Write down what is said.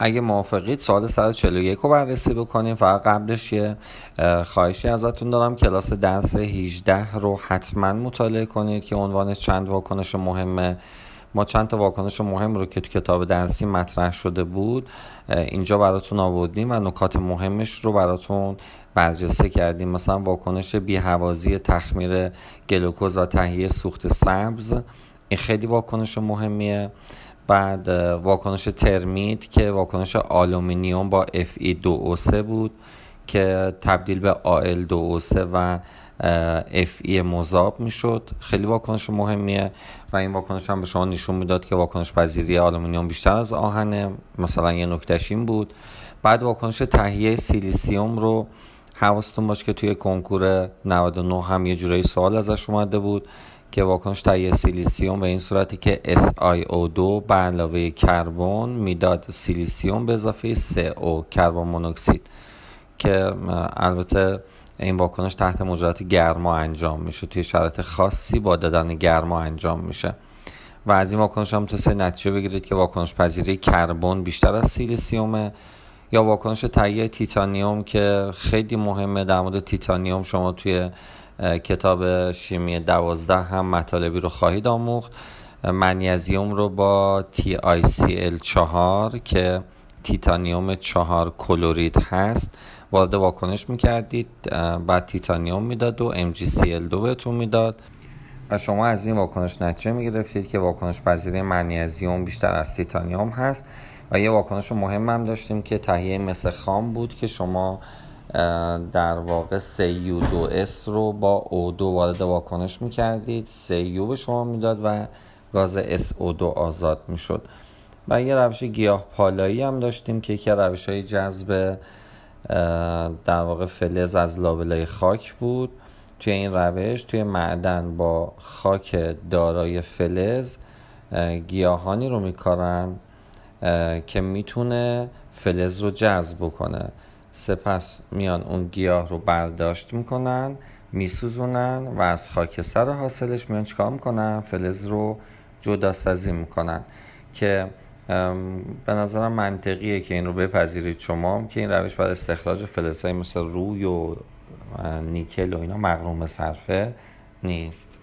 اگه موافقید سوال 141 رو بررسی بکنیم. فقط قبلش یه خواهشی ازتون دارم، کلاس درس 18 رو حتما مطالعه کنید که عنوانش چند واکنش مهمه. ما چند تا واکنش مهم رو که تو کتاب درسی مطرح شده بود اینجا براتون آوردیم و نکات مهمش رو براتون برجسته کردیم. مثلا واکنش بی‌هوازی تخمیر گلوکوز و تهیه سوخت سبز، این خیلی واکنش مهمیه. بعد واکنش ترمیت که واکنش آلومینیوم با Fe2O3 بود که تبدیل به Al2O3 و Fe مذاب میشد. خیلی واکنش مهمیه و این واکنش هم به شما نشون میداد که واکنش پذیری آلومینیوم بیشتر از آهنه. مثلا یه نکتهش این بود. بعد واکنش تهیه سیلیسیوم رو حواستون باشه که توی کنکور 99 هم یه جورایی سوال ازش اومده بود که واکنش تهیه سیلیسیوم به این صورتی که SiO2 به علاوه کربن میداد سیلیسیوم به اضافه CO کربن مونوکسید، که البته این واکنش تحت موجودات گرما انجام میشه، توی شرایط خاصی با دادن گرما انجام میشه و از این واکنش هم توی نتیجه بگیرید که واکنش پذیری کربن بیشتر از سیلیسیومه. یا واکنش تهیه تیتانیوم که خیلی مهمه. در مورد تیتانیوم شما توی کتاب شیمی 12 هم مطالبی رو خواهید آموخت. منیزیم رو با TiCl4 که تیتانیوم 4 کلورید هست وارد واکنش میکردید، بعد تیتانیوم میداد و MgCl2 بهتون میداد و شما از این واکنش نتیجه میگرفتید که واکنش پذیری منیزیم بیشتر از تیتانیوم هست. و یه واکنش مهم هم داشتیم که تهیه مس خام بود که شما در واقع CU2S رو با O2 وارد واکنش میکردید، CU به شما میداد و گاز SO2 آزاد میشد. و یه روش گیاه پالایی هم داشتیم که یکی روش‌های جذب در واقع فلز از لابلای خاک بود. توی این روش توی معدن با خاک دارای فلز گیاهانی رو میکارن که میتونه فلز رو جذب کنه. سپس میان اون گیاه رو برداشت میکنن، میسوزونن و از خاکستر حاصلش میان چیکار میکنن؟ فلز رو جداسازی میکنن که به نظرم منطقیه که این رو بپذیرید شما که این روش برای استخراج فلزهای مثل روی و نیکل و اینا مغروم صرفه نیست.